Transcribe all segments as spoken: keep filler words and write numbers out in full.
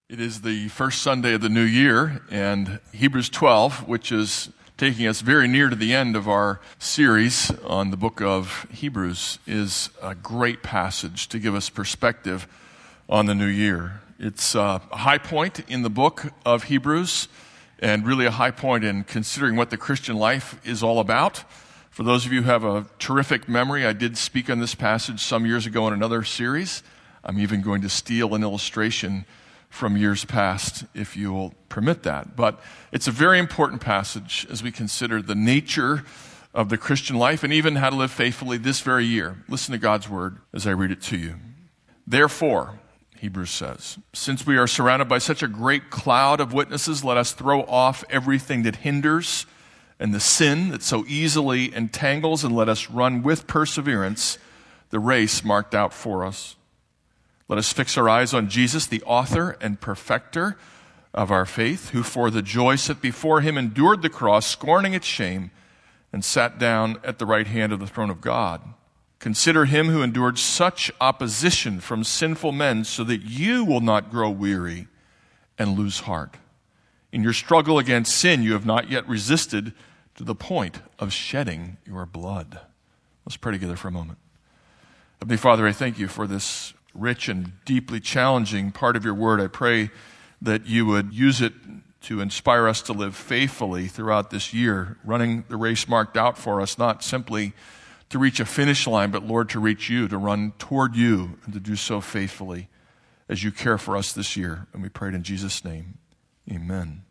It is the first Sunday of the new year, and Hebrews twelve, which is taking us very near to the end of our series on the book of Hebrews, is a great passage to give us perspective on the new year. It's a high point in the book of Hebrews, and really a high point in considering what the Christian life is all about. For those of you who have a terrific memory, I did speak on this passage some years ago in another series. I'm even going to steal an illustration from years past, if you will permit that. But it's a very important passage as we consider the nature of the Christian life and even how to live faithfully this very year. Listen to God's word as I read it to you. Therefore, Hebrews says, since we are surrounded by such a great cloud of witnesses, let us throw off everything that hinders and the sin that so easily entangles, and let us run with perseverance the race marked out for us. Let us fix our eyes on Jesus, the author and perfecter of our faith, who for the joy set before him endured the cross, scorning its shame, and sat down at the right hand of the throne of God. Consider him who endured such opposition from sinful men, so that you will not grow weary and lose heart. In your struggle against sin, you have not yet resisted to the point of shedding your blood. Let's pray together for a moment. Heavenly Father, I thank you for this rich and deeply challenging part of your word. I pray that you would use it to inspire us to live faithfully throughout this year, running the race marked out for us, not simply to reach a finish line, but Lord, to reach you, to run toward you, and to do so faithfully as you care for us this year. And we pray it in Jesus' name. Amen.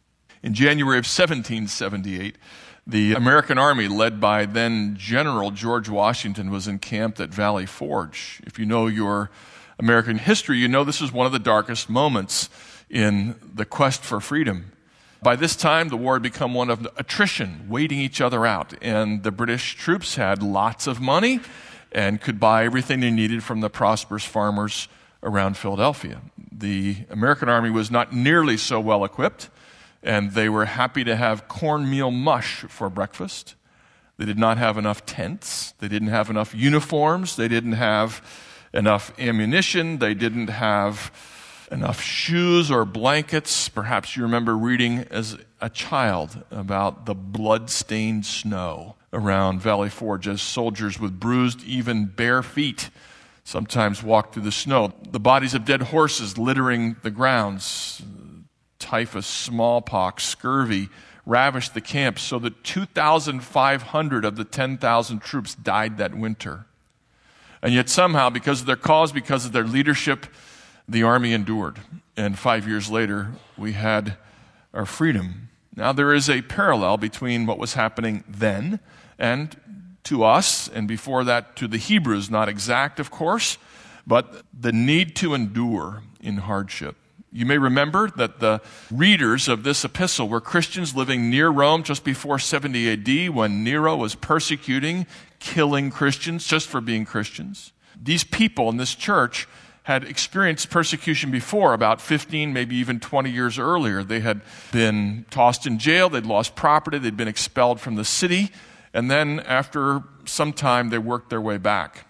In January of seventeen seventy-eight, the American Army, led by then General George Washington, was encamped at Valley Forge. If you know your American history, you know this is one of the darkest moments in the quest for freedom. By this time, the war had become one of attrition, waiting each other out, and the British troops had lots of money and could buy everything they needed from the prosperous farmers around Philadelphia. The American Army was not nearly so well equipped, and they were happy to have cornmeal mush for breakfast. They did not have enough tents. They didn't have enough uniforms. They didn't have enough ammunition. They didn't have enough shoes or blankets. Perhaps you remember reading as a child about the blood-stained snow around Valley Forge as soldiers with bruised, even bare feet sometimes walked through the snow. The bodies of dead horses littering the grounds. Typhus, smallpox, scurvy ravished the camp, so that two thousand five hundred of the ten thousand troops died that winter. And yet somehow, because of their cause, because of their leadership, the army endured. And five years later, we had our freedom. Now there is a parallel between what was happening then and to us, and before that to the Hebrews. Not exact, of course, but the need to endure in hardship. You may remember that the readers of this epistle were Christians living near Rome just before seventy A D, when Nero was persecuting, killing Christians just for being Christians. These people in this church had experienced persecution before, about fifteen, maybe even twenty years earlier. They had been tossed in jail, they'd lost property, they'd been expelled from the city, and then after some time they worked their way back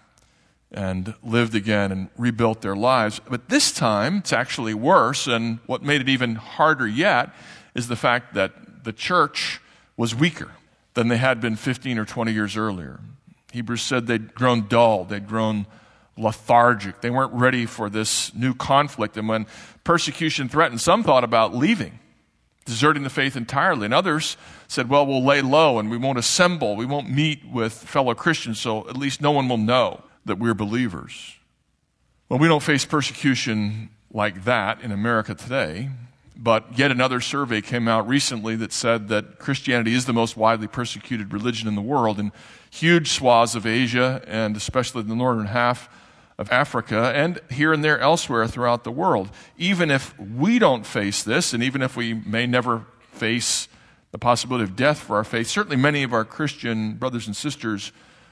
and lived again and rebuilt their lives. But this time, it's actually worse, and what made it even harder yet is the fact that the church was weaker than they had been fifteen or twenty years earlier. Hebrews said they'd grown dull, they'd grown lethargic. They weren't ready for this new conflict, and when persecution threatened, some thought about leaving, deserting the faith entirely, and others said, well, we'll lay low and we won't assemble, we won't meet with fellow Christians, so at least no one will know that we're believers. Well, we don't face persecution like that in America today, but yet another survey came out recently that said that Christianity is the most widely persecuted religion in the world, in huge swaths of Asia and especially the northern half of Africa, and here and there elsewhere throughout the world. Even if we don't face this, and even if we may never face the possibility of death for our faith, certainly many of our Christian brothers and sisters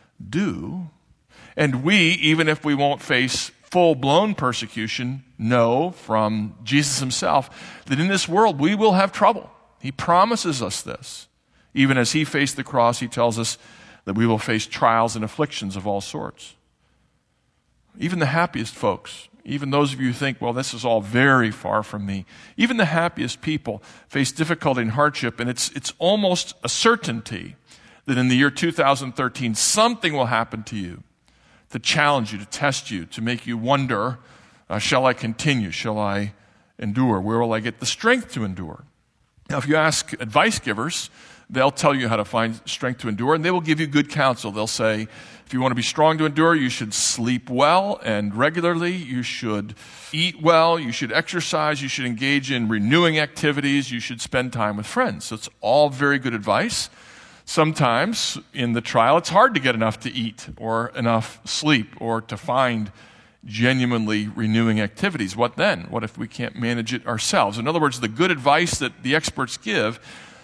do. And we, even if we won't face full-blown persecution, know from Jesus himself that in this world we will have trouble. He promises us this. Even as he faced the cross, he tells us that we will face trials and afflictions of all sorts. Even the happiest folks Even those of you who think, well, this is all very far from me. Even the happiest people face difficulty and hardship, and it's, it's almost a certainty that in the year two thousand thirteen, something will happen to you to challenge you, to test you, to make you wonder, uh, shall I continue? Shall I endure? Where will I get the strength to endure? Now, if you ask advice givers, they'll tell you how to find strength to endure, and they will give you good counsel. They'll say, if you want to be strong to endure, you should sleep well and regularly. You should eat well. You should exercise. You should engage in renewing activities. You should spend time with friends. So it's all very good advice. Sometimes in the trial, it's hard to get enough to eat or enough sleep or to find genuinely renewing activities. What then? What if we can't manage it ourselves? In other words, the good advice that the experts give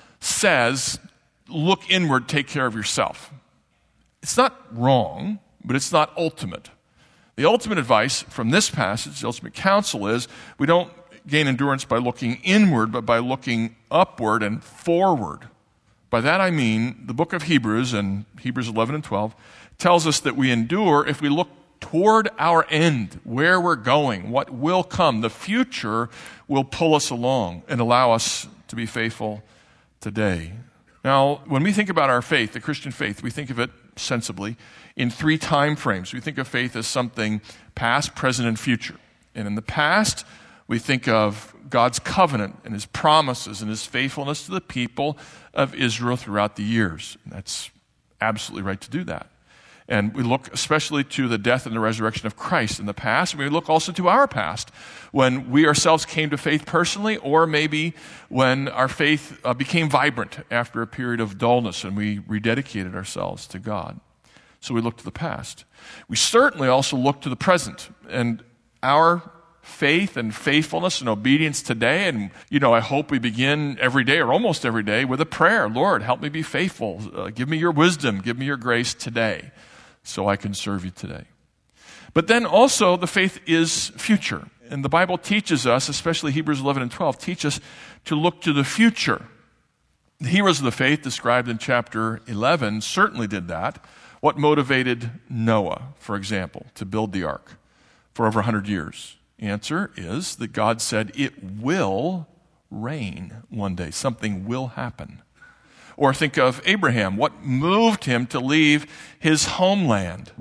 says, look inward, take care of yourself. It's not wrong, but it's not ultimate. The ultimate advice from this passage, the ultimate counsel is, we don't gain endurance by looking inward, but by looking upward and forward. By that I mean, the book of Hebrews, and Hebrews eleven and twelve, tells us that we endure if we look toward our end, where we're going, what will come. The future will pull us along and allow us to be faithful today. Now, when we think about our faith, the Christian faith, we think of it sensibly in three time frames. We think of faith as something past, present, and future. And in the past, we think of God's covenant and his promises and his faithfulness to the people of Israel throughout the years. And that's absolutely right to do that. And we look especially to the death and the resurrection of Christ in the past. And we look also to our past, when we ourselves came to faith personally, or maybe when our faith uh, became vibrant after a period of dullness and we rededicated ourselves to God. So we look to the past. We certainly also look to the present and our faith and faithfulness and obedience today. And, you know, I hope we begin every day or almost every day with a prayer. Lord, help me be faithful. Uh, give me your wisdom. Give me your grace today, so I can serve you today. But then also the faith is future. And the Bible teaches us, especially Hebrews eleven and twelve, teach us to look to the future. The heroes of the faith described in chapter eleven certainly did that. What motivated Noah, for example, to build the ark for over one hundred years? The answer is that God said it will rain one day. Something will happen. Or think of Abraham. What moved him to leave his homeland?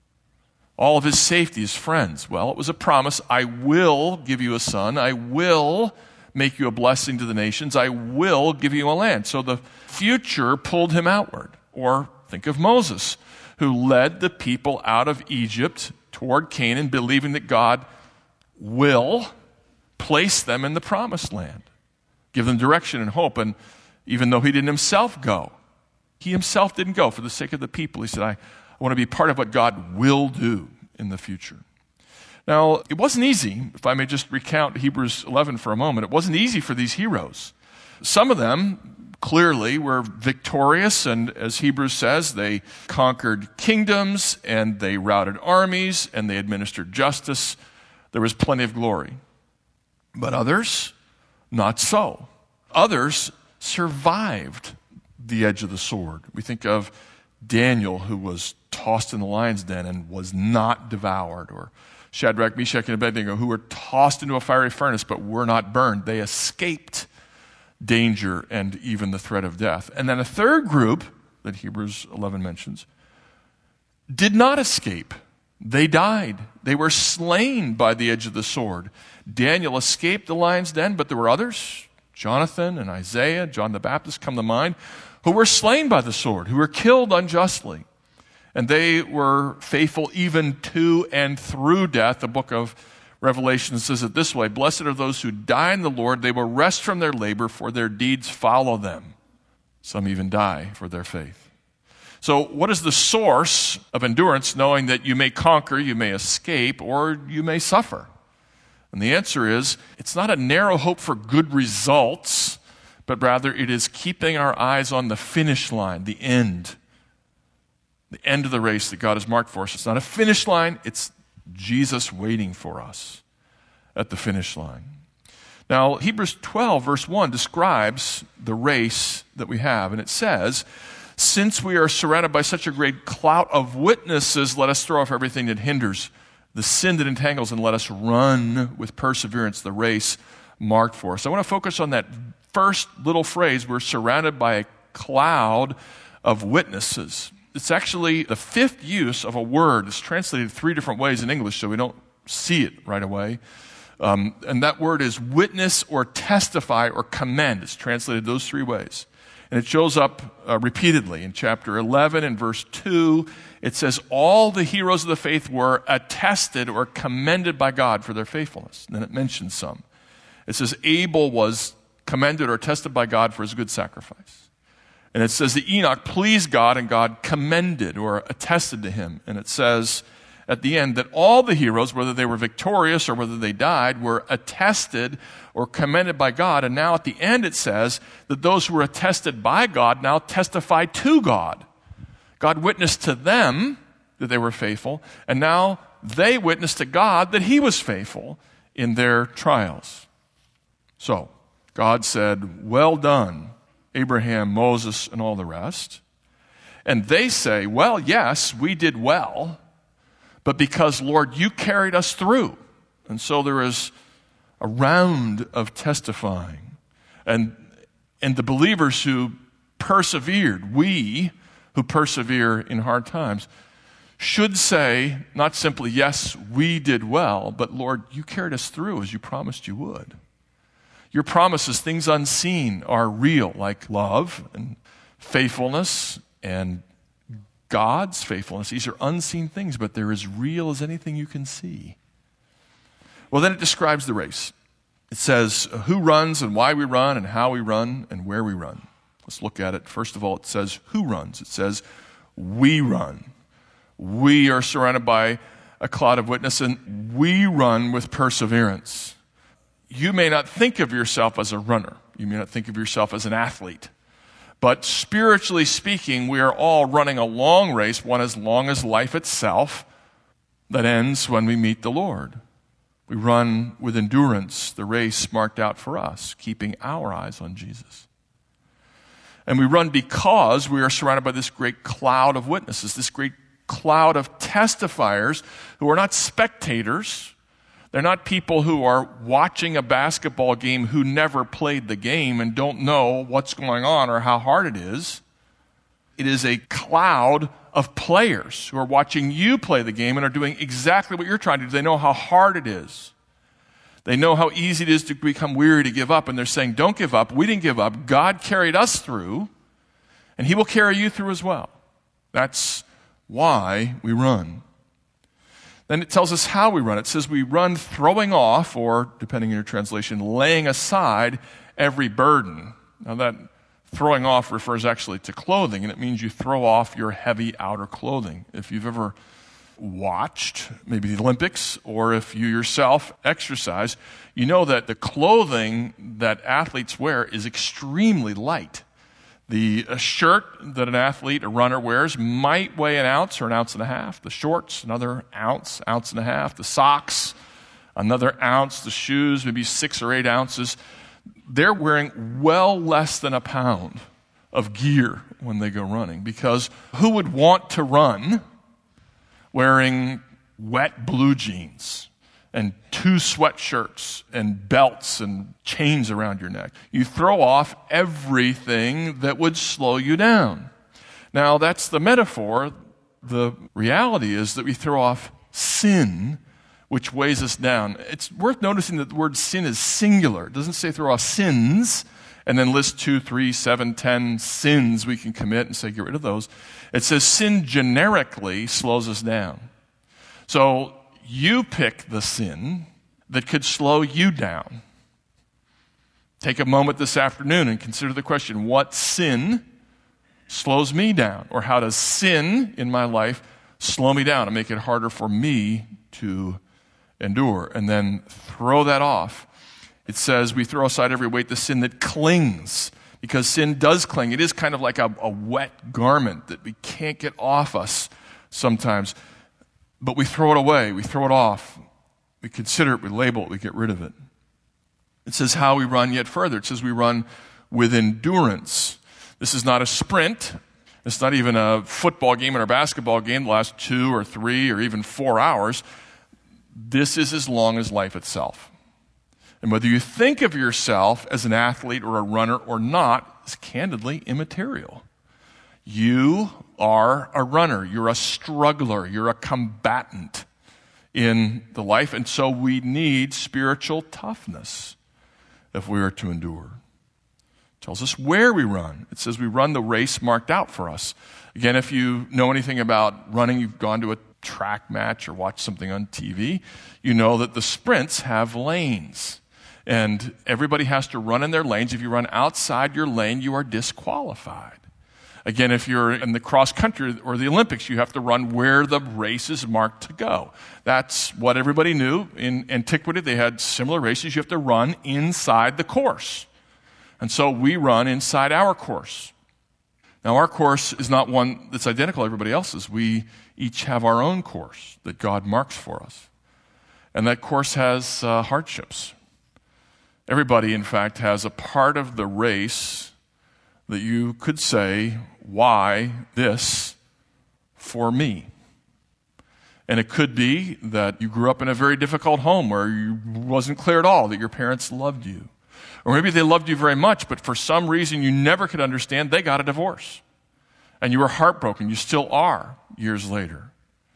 All of his safety, his friends. Well, it was a promise. I will give you a son. I will make you a blessing to the nations. I will give you a land. So the future pulled him outward. Or think of Moses, who led the people out of Egypt toward Canaan, believing that God will place them in the promised land, give them direction and hope. And even though he didn't himself go, he himself didn't go for the sake of the people. He said, I, I want to be part of what God will do in the future. Now, it wasn't easy, if I may just recount Hebrews eleven for a moment. It wasn't easy for these heroes. Some of them clearly were victorious, and as Hebrews says, they conquered kingdoms, and they routed armies, and they administered justice. There was plenty of glory. But others, not so. Others survived the edge of the sword. We think of Daniel, who was tossed in the lion's den and was not devoured, or Shadrach, Meshach, and Abednego, who were tossed into a fiery furnace but were not burned. They escaped danger and even the threat of death. And then a third group that Hebrews eleven mentions did not escape. They died. They were slain by the edge of the sword. Daniel escaped the lion's den, but there were others, Jonathan and Isaiah, John the Baptist come to mind, who were slain by the sword, who were killed unjustly. And they were faithful even to and through death. The book of Revelation says it this way: blessed are those who die in the Lord. They will rest from their labor, for their deeds follow them. Some even die for their faith. So what is the source of endurance, knowing that you may conquer, you may escape, or you may suffer? And the answer is, it's not a narrow hope for good results, but rather it is keeping our eyes on the finish line, the end. The end of the race that God has marked for us. It's not a finish line, it's Jesus waiting for us at the finish line. Now, Hebrews twelve, verse one, describes the race that we have, and it says, since we are surrounded by such a great cloud of witnesses, let us throw off everything that hinders the sin that entangles, and let us run with perseverance the race marked for us. I want to focus on that first little phrase, we're surrounded by a cloud of witnesses. It's actually the fifth use of a word. It's translated three different ways in English, so we don't see it right away. Um, and that word is witness or testify or commend. It's translated those three ways. And it shows up uh, repeatedly. In chapter eleven and verse two, it says, all the heroes of the faith were attested or commended by God for their faithfulness. And then it mentions some. It says Abel was commended or attested by God for his good sacrifice. And it says that Enoch pleased God and God commended or attested to him. And it says at the end that all the heroes, whether they were victorious or whether they died, were attested or commended by God. And now at the end it says that those who were attested by God now testify to God. God witnessed to them that they were faithful, and now they witnessed to God that he was faithful in their trials. So God said, well done, Abraham, Moses, and all the rest. And they say, well, yes, we did well, but because, Lord, you carried us through. And so there is a round of testifying. And, and the believers who persevered, we who persevere in hard times, should say not simply, yes, we did well, but Lord, you carried us through as you promised you would. Your promises, things unseen, are real, like love and faithfulness and God's faithfulness. These are unseen things, but they're as real as anything you can see. Well, then it describes the race. It says who runs and why we run and how we run and where we run. Let's look at it. First of all, it says who runs. It says we run. We are surrounded by a cloud of witness, and we run with perseverance. You may not think of yourself as a runner. You may not think of yourself as an athlete. But spiritually speaking, we are all running a long race, one as long as life itself, that ends when we meet the Lord. We run with endurance the race marked out for us, keeping our eyes on Jesus. And we run because we are surrounded by this great cloud of witnesses, this great cloud of testifiers who are not spectators. They're not people who are watching a basketball game who never played the game and don't know what's going on or how hard it is. It is a cloud of players who are watching you play the game and are doing exactly what you're trying to do. They know how hard it is. They know how easy it is to become weary, to give up, and they're saying, don't give up. We didn't give up. God carried us through, and he will carry you through as well. That's why we run. Then it tells us how we run. It says we run throwing off, or depending on your translation, laying aside every burden. Now that throwing off refers actually to clothing, and it means you throw off your heavy outer clothing. If you've ever watched maybe the Olympics, or if you yourself exercise, you know that the clothing that athletes wear is extremely light. The a shirt that an athlete, a runner wears might weigh an ounce or an ounce and a half. The shorts, another ounce, ounce and a half. The socks, another ounce. The shoes, maybe six or eight ounces. They're wearing well less than a pound of gear when they go running, because who would want to run wearing wet blue jeans and two sweatshirts and belts and chains around your neck? You throw off everything that would slow you down. Now, that's the metaphor. The reality is that we throw off sin, which weighs us down. It's worth noticing that the word sin is singular. It doesn't say throw off sins and then list two, three, seven, ten sins we can commit and say get rid of those. It says sin generically slows us down. So you pick the sin that could slow you down. Take a moment this afternoon and consider the question, what sin slows me down? Or how does sin in my life slow me down and make it harder for me to endure? And then throw that off. It says we throw aside every weight, the sin that clings, because sin does cling. It is kind of like a, a wet garment that we can't get off us sometimes. But we throw it away, we throw it off, we consider it, we label it, we get rid of it. It says how we run yet further. It says we run with endurance. This is not a sprint. It's not even a football game or a basketball game, the last two or three or even four hours. This is as long as life itself. And whether you think of yourself as an athlete or a runner or not is candidly immaterial. You are a runner. You're a struggler. You're a combatant in the life. And so we need spiritual toughness if we are to endure. It tells us where we run. It says we run the race marked out for us. Again, if you know anything about running, you've gone to a track match or watched something on T V, you know that the sprints have lanes. And everybody has to run in their lanes. If you run outside your lane, you are disqualified. Again, if you're in the cross country or the Olympics, you have to run where the race is marked to go. That's what everybody knew. In antiquity, they had similar races. You have to run inside the course. And so we run inside our course. Now, our course is not one that's identical to everybody else's. We each have our own course that God marks for us. And that course has uh, hardships. Everybody, in fact, has a part of the race that you could say, why this for me? And it could be that you grew up in a very difficult home where you wasn't clear at all that your parents loved you. Or maybe they loved you very much, but for some reason you never could understand, they got a divorce. And you were heartbroken. You still are years later.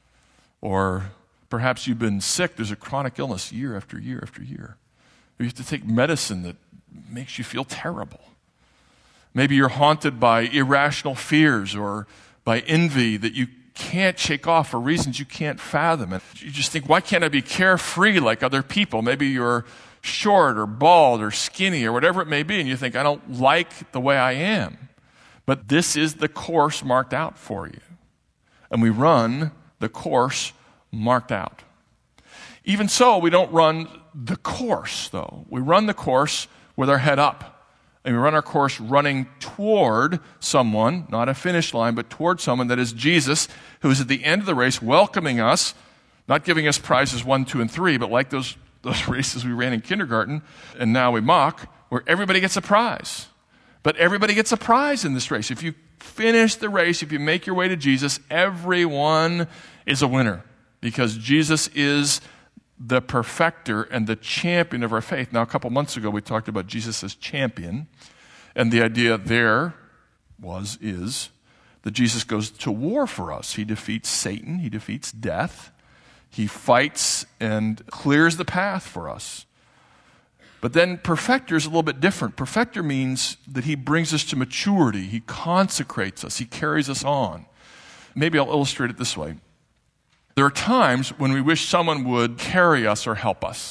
Or perhaps you've been sick. There's a chronic illness year after year after year. You have to take medicine that makes you feel terrible. Maybe you're haunted by irrational fears or by envy that you can't shake off for reasons you can't fathom. And you just think, why can't I be carefree like other people? Maybe you're short or bald or skinny or whatever it may be, and you think, I don't like the way I am. But this is the course marked out for you. And we run the course marked out. Even so, we don't run the course, though. We run the course with our head up. And we run our course running toward someone, not a finish line, but toward someone that is Jesus, who is at the end of the race welcoming us, not giving us prizes one, two, and three, but like those, those races we ran in kindergarten, and now we mock, where everybody gets a prize. But everybody gets a prize in this race. If you finish the race, if you make your way to Jesus, everyone is a winner, because Jesus is the perfecter and the champion of our faith. Now, a couple months ago, we talked about Jesus as champion. And the idea there was, is, that Jesus goes to war for us. He defeats Satan. He defeats death. He fights and clears the path for us. But then perfecter is a little bit different. Perfecter means that he brings us to maturity. He consecrates us. He carries us on. Maybe I'll illustrate it this way. There are times when we wish someone would carry us or help us.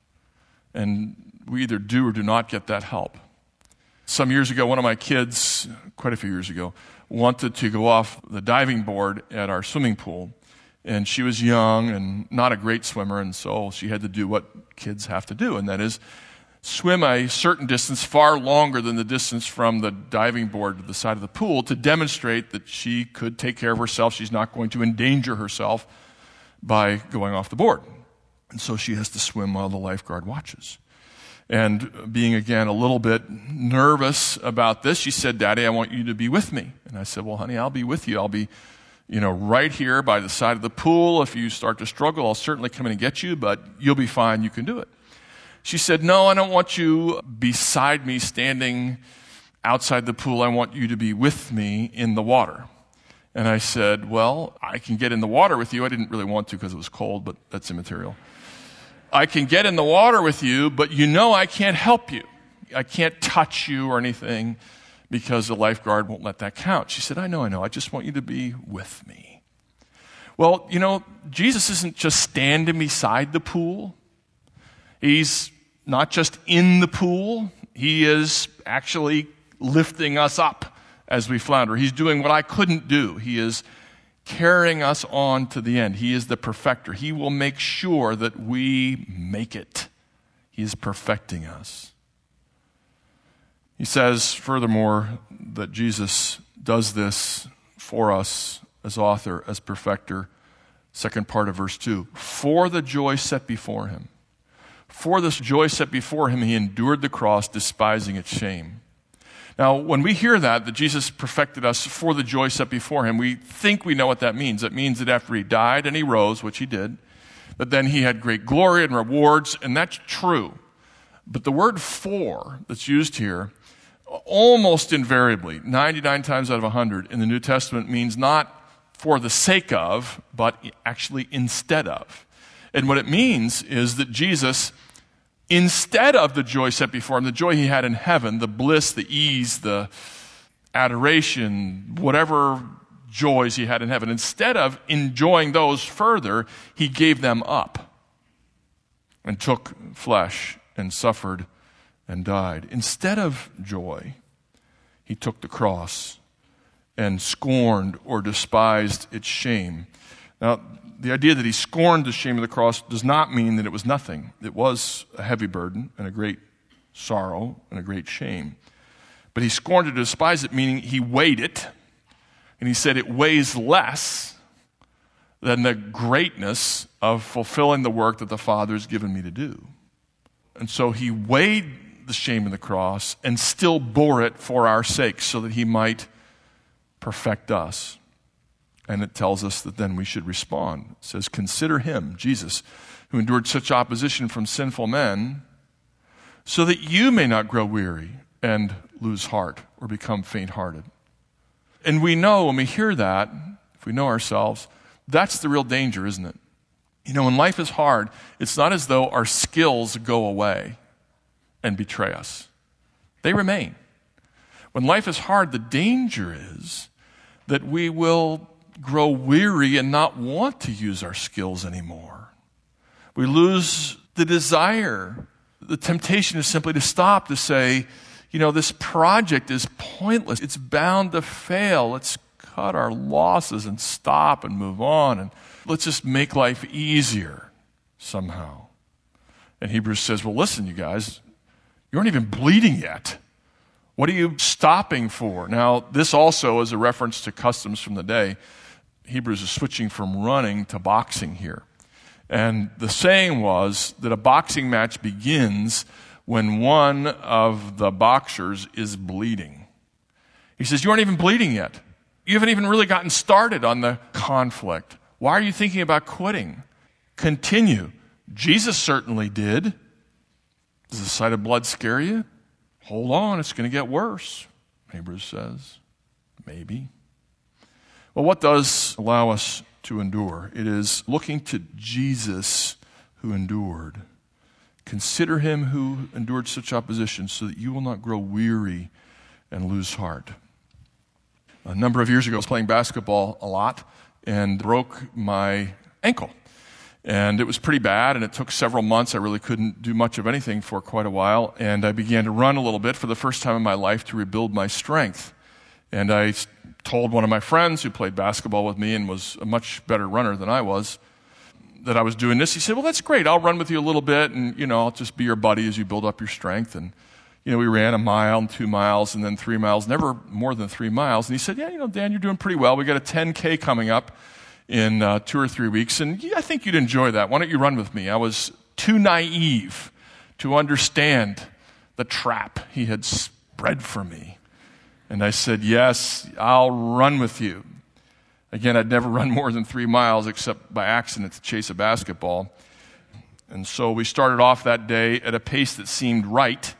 And we either do or do not get that help. Some years ago, one of my kids, quite a few years ago, wanted to go off the diving board at our swimming pool. And she was young and not a great swimmer, and so she had to do what kids have to do, and that is swim a certain distance far longer than the distance from the diving board to the side of the pool to demonstrate that she could take care of herself. She's not going to endanger herself by going off the board. And so she has to swim while the lifeguard watches. And being, again, a little bit nervous about this, she said, Daddy, I want you to be with me. And I said, well, honey, I'll be with you. I'll be, you know, right here by the side of the pool. If you start to struggle, I'll certainly come in and get you, but you'll be fine. You can do it. She said, no, I don't want you beside me standing outside the pool. I want you to be with me in the water. And I said, well, I can get in the water with you. I didn't really want to because it was cold, but that's immaterial. I can get in the water with you, but you know I can't help you. I can't touch you or anything because the lifeguard won't let that count. She said, I know, I know. I just want you to be with me. Well, you know, Jesus isn't just standing beside the pool. He's not just in the pool. He is actually lifting us up as we flounder. He's doing what I couldn't do. He is carrying us on to the end. He is the perfecter. He will make sure that we make it. He is perfecting us. He says, furthermore, that Jesus does this for us as author, as perfecter. Second part of verse two. For the joy set before him. For this joy set before him, he endured the cross, despising its shame. Now, when we hear that, that Jesus perfected us for the joy set before him, we think we know what that means. It means that after he died and he rose, which he did, But then he had great glory and rewards, and that's true. But the word for that's used here, almost invariably, ninety-nine times out of one hundred in the New Testament, means not for the sake of, but actually instead of. And what it means is that Jesus, instead of the joy set before him, the joy he had in heaven, the bliss, the ease, the adoration, whatever joys he had in heaven, instead of enjoying those further, he gave them up and took flesh and suffered and died. Instead of joy, he took the cross and scorned or despised its shame. Now, the idea that he scorned the shame of the cross does not mean that it was nothing. It was a heavy burden and a great sorrow and a great shame. But he scorned to despise it, meaning he weighed it, and he said it weighs less than the greatness of fulfilling the work that the Father has given me to do. And so he weighed the shame of the cross and still bore it for our sake so that he might perfect us. And it tells us that then we should respond. It says, consider him, Jesus, who endured such opposition from sinful men, so that you may not grow weary and lose heart or become faint-hearted. And we know when we hear that, if we know ourselves, that's the real danger, isn't it? You know, when life is hard, it's not as though our skills go away and betray us. They remain. When life is hard, the danger is that we will grow weary and not want to use our skills anymore. We lose the desire. The temptation is simply to stop, to say, you know, this project is pointless. It's bound to fail. Let's cut our losses and stop and move on, and let's just make life easier somehow. And Hebrews says, well, listen, you guys, you aren't even bleeding yet. What are you stopping for? Now, this also is a reference to customs from the day. Hebrews is switching from running to boxing here. And the saying was that a boxing match begins when one of the boxers is bleeding. He says, you aren't even bleeding yet. You haven't even really gotten started on the conflict. Why are you thinking about quitting? Continue. Jesus certainly did. Does the sight of blood scare you? Hold on, it's going to get worse, Hebrews says. Maybe. Well, what does allow us to endure? It is looking to Jesus who endured. Consider him who endured such opposition so that you will not grow weary and lose heart. A number of years ago, I was playing basketball a lot and broke my ankle. And it was pretty bad, and it took several months. I really couldn't do much of anything for quite a while. And I began to run a little bit for the first time in my life to rebuild my strength. And I told one of my friends who played basketball with me and was a much better runner than I was that I was doing this. He said, well, that's great. I'll run with you a little bit, and, you know, I'll just be your buddy as you build up your strength. And, you know, we ran a mile and two miles and then three miles, never more than three miles. And he said, yeah, you know, Dan, you're doing pretty well. We got a ten K coming up in uh, two or three weeks, and yeah, I think you'd enjoy that. Why don't you run with me? I was too naive to understand the trap he had spread for me. And I said, yes, I'll run with you. Again, I'd never run more than three miles except by accident to chase a basketball. And so we started off that day at a pace that seemed right,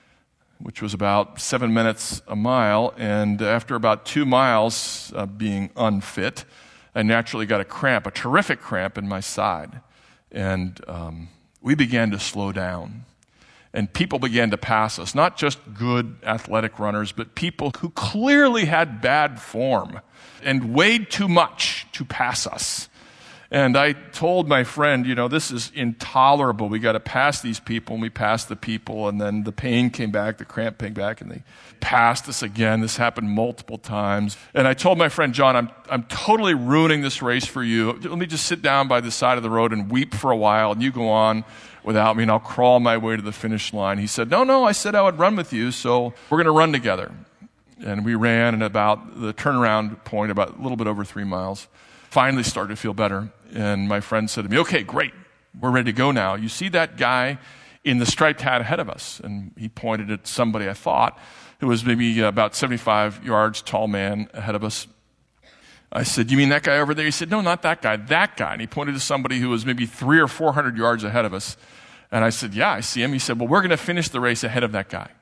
which was about seven minutes a mile. And after about two miles of being unfit, I naturally got a cramp, a terrific cramp in my side. And um, we began to slow down. And people began to pass us, not just good athletic runners, but people who clearly had bad form and weighed too much to pass us. And I told my friend, you know, this is intolerable. We got to pass these people, and we passed the people, and then the pain came back, the cramp came back, and they passed us again. This happened multiple times. And I told my friend, John, I'm I'm totally ruining this race for you. Let me just sit down by the side of the road and weep for a while, and you go on without me, and I'll crawl my way to the finish line. He said, no, no, I said I would run with you, so we're going to run together. And we ran, and about the turnaround point, about a little bit over three miles, finally started to feel better. And my friend said to me, okay, great, we're ready to go now. You see that guy in the striped hat ahead of us? And he pointed at somebody, I thought, who was maybe about seventy-five yards tall man ahead of us. I said, you mean that guy over there? He said, no, not that guy, that guy. And he pointed to somebody who was maybe three or four hundred yards ahead of us. And I said, yeah, I see him. He said, well, we're going to finish the race ahead of that guy.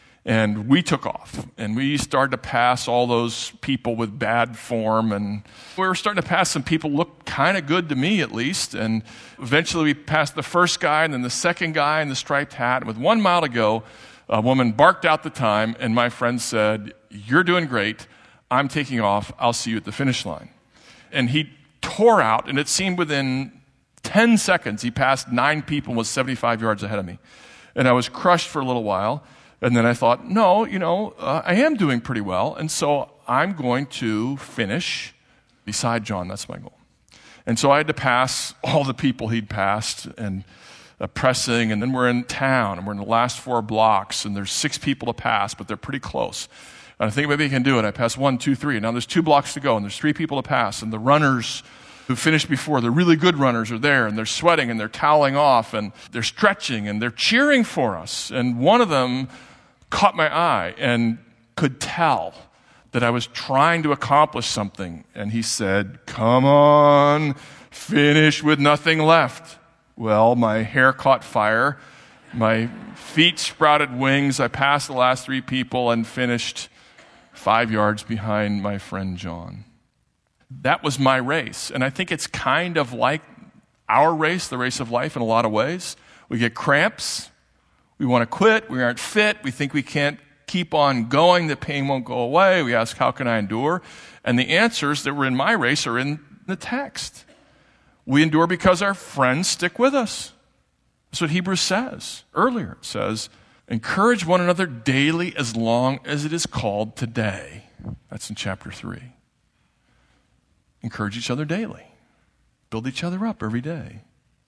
And we took off, and we started to pass all those people with bad form, and we were starting to pass some people who looked kind of good to me, at least. And eventually we passed the first guy, and then the second guy in the striped hat. And with one mile to go, a woman barked out the time, and my friend said, you're doing great. I'm taking off. I'll see you at the finish line. And he tore out, and it seemed within ten seconds, he passed nine people and was seventy-five yards ahead of me. And I was crushed for a little while. And then I thought, no, you know, uh, I am doing pretty well, and so I'm going to finish beside John. That's my goal. And so I had to pass all the people he'd passed and uh, pressing, and then we're in town, and we're in the last four blocks, and there's six people to pass, but they're pretty close. And I think maybe I can do it. I pass one, two, three, and now there's two blocks to go, and there's three people to pass, and the runners who finished before, the really good runners are there, and they're sweating, and they're toweling off, and they're stretching, and they're cheering for us. And one of them caught my eye and could tell that I was trying to accomplish something. And he said, come on, finish with nothing left. Well, my hair caught fire. My feet sprouted wings. I passed the last three people and finished five yards behind my friend John. That was my race. And I think it's kind of like our race, the race of life in a lot of ways. We get cramps. We want to quit. We aren't fit. We think we can't keep on going. The pain won't go away. We ask, how can I endure? And the answers that were in my race are in the text. We endure because our friends stick with us. That's what Hebrews says earlier. It says, encourage one another daily as long as it is called today. That's in chapter three. Encourage each other daily. Build each other up every day.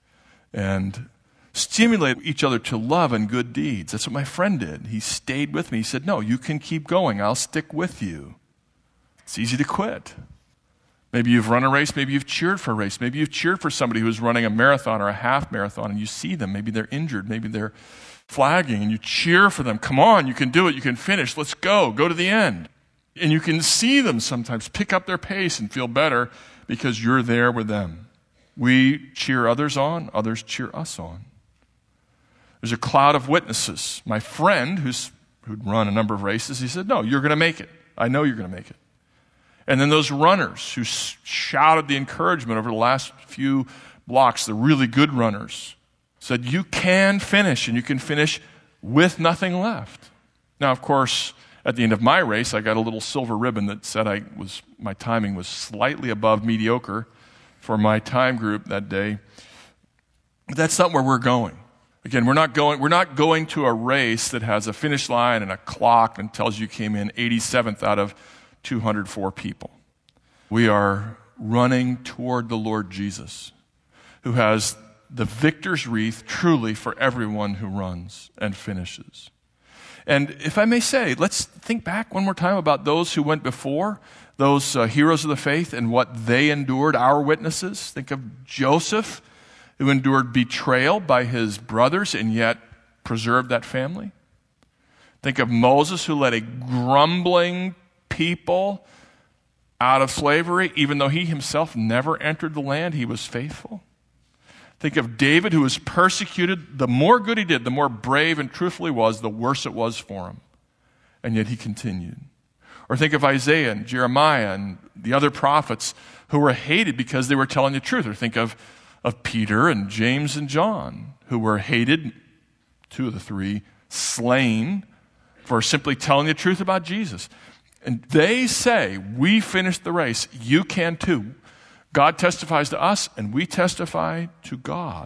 And stimulate each other to love and good deeds. That's what my friend did. He stayed with me. He said, no, you can keep going. I'll stick with you. It's easy to quit. Maybe you've run a race. Maybe you've cheered for a race. Maybe you've cheered for somebody who's running a marathon or a half marathon, and you see them. Maybe they're injured. Maybe they're flagging, and you cheer for them. Come on, you can do it. You can finish. Let's go. Go to the end. And you can see them sometimes pick up their pace and feel better because you're there with them. We cheer others on. Others cheer us on. There's a cloud of witnesses. My friend, who's, who'd run a number of races, he said, no, you're going to make it. I know you're going to make it. And then those runners who shouted the encouragement over the last few blocks, the really good runners, said, you can finish, and you can finish with nothing left. Now, of course, at the end of my race, I got a little silver ribbon that said I was my timing was slightly above mediocre for my time group that day. But that's not where we're going. Again, we're not going, we're not going to a race that has a finish line and a clock and tells you came in eighty-seventh out of two hundred four people. We are running toward the Lord Jesus, who has the victor's wreath truly for everyone who runs and finishes. And if I may say, let's think back one more time about those who went before, those uh, heroes of the faith and what they endured, our witnesses. Think of Joseph, who endured betrayal by his brothers and yet preserved that family. Think of Moses, who led a grumbling people out of slavery, even though he himself never entered the land, he was faithful. Think of David, who was persecuted. The more good he did, the more brave and truthful he was, the worse it was for him. And yet he continued. Or think of Isaiah and Jeremiah and the other prophets who were hated because they were telling the truth. Or think of of Peter and James and John, who were hated, two of the three, slain for simply telling the truth about Jesus. And they say, we finished the race. You can too. God testifies to us, and we testify to God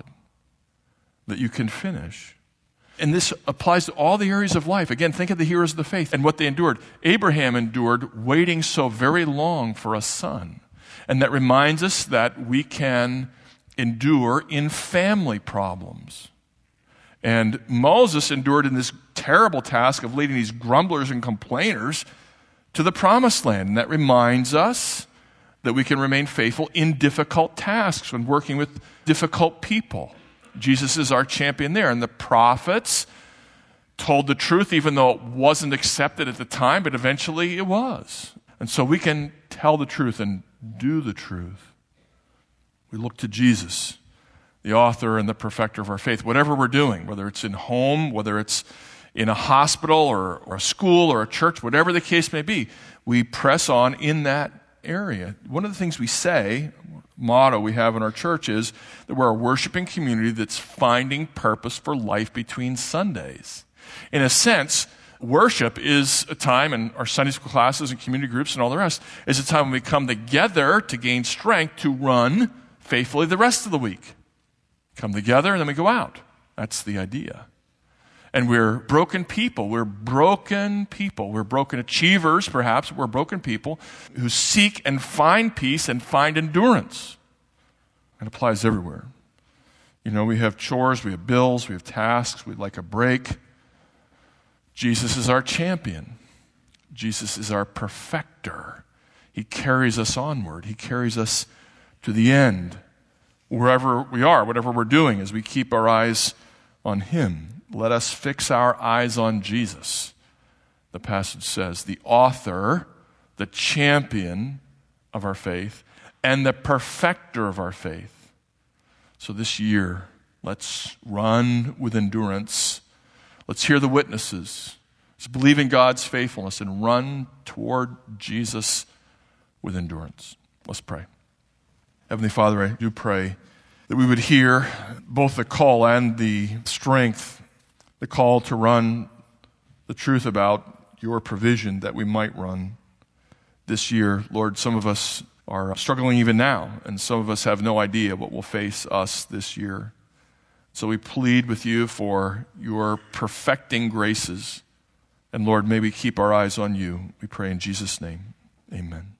that you can finish. And this applies to all the areas of life. Again, think of the heroes of the faith and what they endured. Abraham endured waiting so very long for a son. And that reminds us that we can endure in family problems. And Moses endured in this terrible task of leading these grumblers and complainers to the promised land. And that reminds us that we can remain faithful in difficult tasks when working with difficult people. Jesus is our champion there. And the prophets told the truth even though it wasn't accepted at the time, but eventually it was. And so we can tell the truth and do the truth. We look to Jesus, the author and the perfecter of our faith. Whatever we're doing, whether it's in home, whether it's in a hospital or, or a school or a church, whatever the case may be, we press on in that area. One of the things we say, motto we have in our church is that we're a worshiping community that's finding purpose for life between Sundays. In a sense, worship is a time, and our Sunday school classes and community groups and all the rest, is a time when we come together to gain strength to run faithfully the rest of the week. Come together and then we go out. That's the idea. And we're broken people. We're broken people. We're broken achievers, perhaps. We're broken people who seek and find peace and find endurance. It applies everywhere. You know, we have chores, we have bills, we have tasks, we'd like a break. Jesus is our champion. Jesus is our perfecter. He carries us onward. He carries us to the end. Wherever we are, whatever we're doing, as we keep our eyes on Him. Let us fix our eyes on Jesus. The passage says, the author, the champion of our faith, and the perfecter of our faith. So this year, let's run with endurance. Let's hear the witnesses. Let's believe in God's faithfulness and run toward Jesus with endurance. Let's pray. Heavenly Father, I do pray that we would hear both the call and the strength, the call to run the truth about your provision that we might run this year. Lord, some of us are struggling even now, and some of us have no idea what will face us this year. So we plead with you for your perfecting graces. And Lord, may we keep our eyes on you. We pray in Jesus' name. Amen.